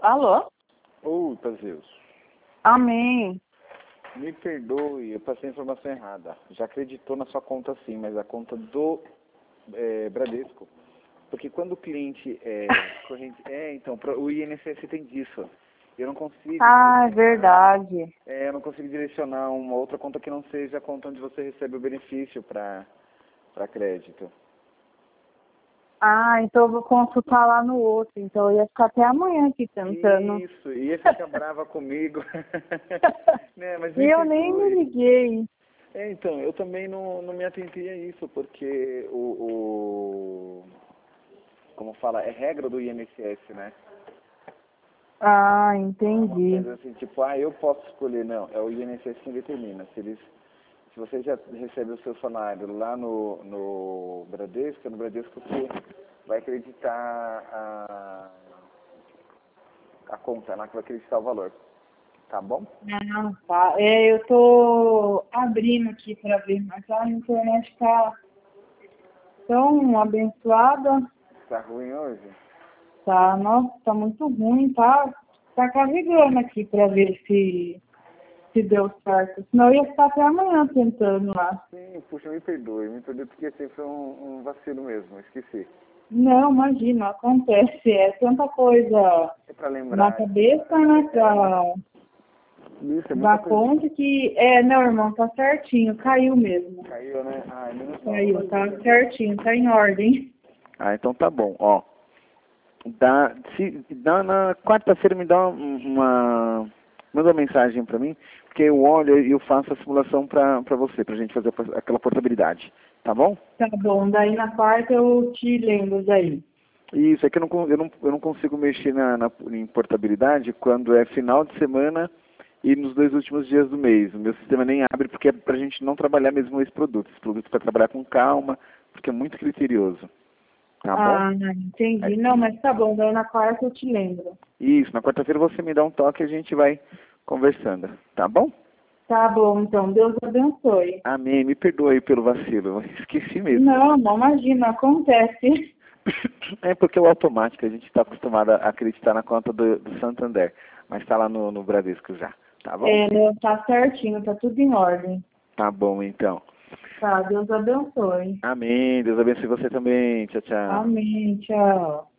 Alô? Ô, Tazeus, Amém. me perdoe, eu passei a informação errada. Já acreditou na sua conta sim, mas a conta do Bradesco. Porque quando o cliente é corrente... então, o INSS tem disso. Eu não consigo Ah, é direcionar, verdade. eu não consigo direcionar uma outra conta que não seja a conta onde você recebe o benefício para crédito. Ah, então eu vou consultar lá no outro. Então eu ia ficar até amanhã aqui tentando. Isso, ia ficar brava comigo. Né, mas E me eu nem me perdoe. liguei. Então, eu também não me atentei a isso, porque como fala, é regra do INSS, né? Ah, Não é uma entendi. coisa assim, tipo, eu posso escolher, não, é o INSS quem determina. Se você já recebe o seu salário lá no Bradesco, é no Bradesco que vai acreditar a conta, lá que vai acreditar o valor. Tá bom? Ah, tá. Eu tô abrindo aqui pra ver, mas a internet tá tão abençoada. Tá ruim hoje? Tá, nossa, tá muito ruim, tá? Tá carregando aqui pra ver se deu certo. Senão eu ia ficar até amanhã tentando lá. Sim, puxa, me perdoe porque assim foi um vacilo mesmo, esqueci. Não, imagina, acontece. É tanta coisa É pra na lembrar. cabeça, né, pra Isso, é muita dar coisa. conta que... não, irmão, tá certinho, caiu mesmo. Caiu, né? Ai, menos mal. Caiu, tá certinho, tá em ordem. Então tá bom, ó. Na quarta-feira me dá manda uma mensagem pra mim, porque eu olho e eu faço a simulação pra você, pra gente fazer aquela portabilidade, tá bom? Tá bom, daí na quarta eu te lembro daí. Isso, é que eu não consigo mexer em portabilidade quando é final de semana e nos 2 últimos dias do mês. O meu sistema nem abre porque é pra gente não trabalhar mesmo esse produto. Esse produto é pra trabalhar com calma, porque é muito criterioso, tá bom? Ah, entendi. Aí, Não, mas tá bom, daí na quarta eu te lembro. isso, na quarta-feira você me dá um toque e a gente vai conversando, tá bom? Tá bom, então, Deus abençoe. Amém, me perdoe pelo vacilo, eu esqueci mesmo. Não, não imagina, acontece. É porque é o automático, a gente está acostumado a acreditar na conta do Santander, mas está lá no Bradesco já, tá bom? Né, tá certinho, tá tudo em ordem. Tá bom, então. Tá, Deus abençoe. Amém, Deus abençoe você também, tchau, tchau. Amém, tchau.